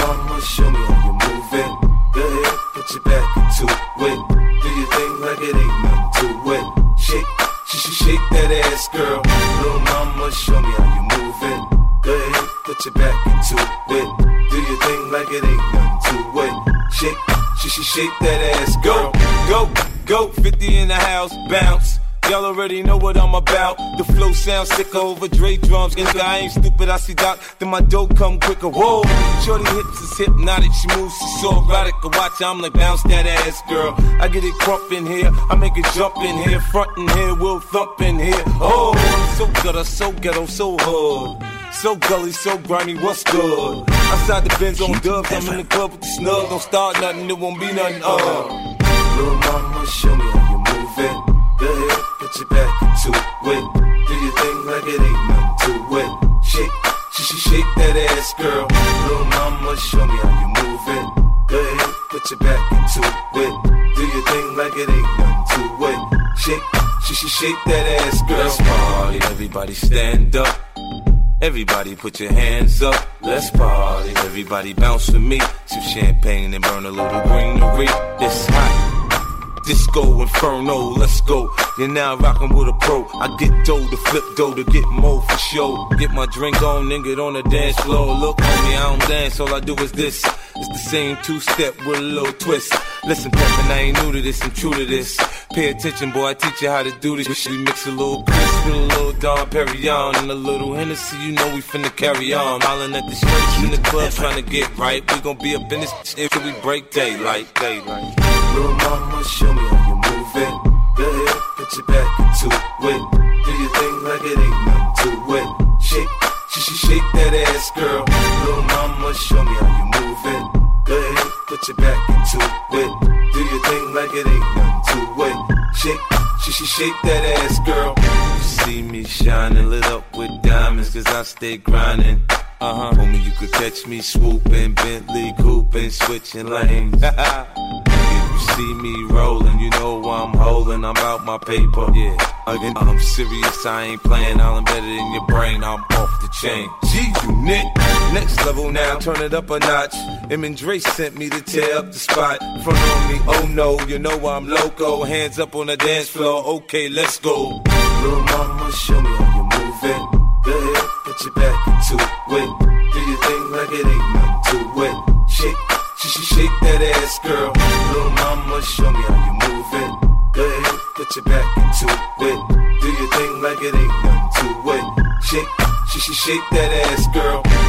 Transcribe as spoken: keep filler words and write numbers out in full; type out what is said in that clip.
mama, show me how you move it. Go ahead, put your back into it. Do your thing like it ain't nothing to it. Shake, she should shake that ass, girl. Little mama, show me how you move it. Go ahead, put your back into it. Do your thing like it ain't nothing to it. Shake, she should shake that ass, girl. Go, go, go, fifty in the house, bounce. Y'all already know what I'm about. The flow sounds sicker over Dre drums. Nigga, I ain't stupid, I see Doc, then my dough come quicker. Whoa, shorty hips is hypnotic, she moves, she's so erotic. I watch, I'm like, bounce that ass, girl. I get it crump in here, I make it jump in here, front in here, we'll thump in here. Oh, I'm so gutter, so ghetto, so hood. So gully, so grimy, what's good? Outside the Benz on dubs, I'm in the club with the snug. Don't start nothing, it won't be nothing, uh. Little mama, show me how you move it. Go ahead, put your back into it. Do your thing like it ain't nothing to it. Shake, she should shake that ass, girl. Little mama, show me how you move it. Go ahead, put your back into it. Do your thing like it ain't nothing to it. Shake, she should shake that ass, girl. Let's party, everybody stand up. Everybody put your hands up. Let's party, everybody bounce with me. Some champagne and burn a little greenery. It's hot. Disco Inferno, let's go. You're now rockin' with a pro. I get dough to flip dough to get more for show. Get my drink on and get on the dance floor. Look, homie, I don't dance, all I do is this. It's the same two-step with a little twist. Listen, Peppin', I ain't new to this, I'm true to this. Pay attention, boy, I teach you how to do this. We mix a little Chris with a little Dom Perignon and a little Hennessy, you know we finna carry on. Hollin' at the streets in the club trying to get right. We gon' be up in this shit till we break daylight, daylight. Little mama, show me how you move it. Go ahead, put your back into it. Do your thing like it ain't nothing to it. Shake, she should shake that ass, girl. Little mama, show me how you move it. Go ahead, put your back into it. Do your thing like it ain't nothing to it. Shake, she should shake that ass, girl. You see me shining, lit up with diamonds, cause I stay grinding. Uh-huh. Homie, you could catch me swooping, Bentley cooping, switching lanes. You see me rolling, you know I'm holding, I'm out my paper. Yeah, again, I'm serious, I ain't playing, I'll embed it in your brain, I'm off the chain. G-Unit, next level now, turn it up a notch. Em and Dre sent me to tear up the spot. Front on me, oh no, you know I'm loco. Hands up on the dance floor, okay, let's go. Little mama, show me how you move it. Go ahead, put your back into it. Do your thing like it ain't nothing to it. Shake, she should shake that ass, girl. Little mama, show me how you move it. Go ahead, put your back into it. Do your thing like it ain't nothing to it. Shake, she should shake that ass, girl.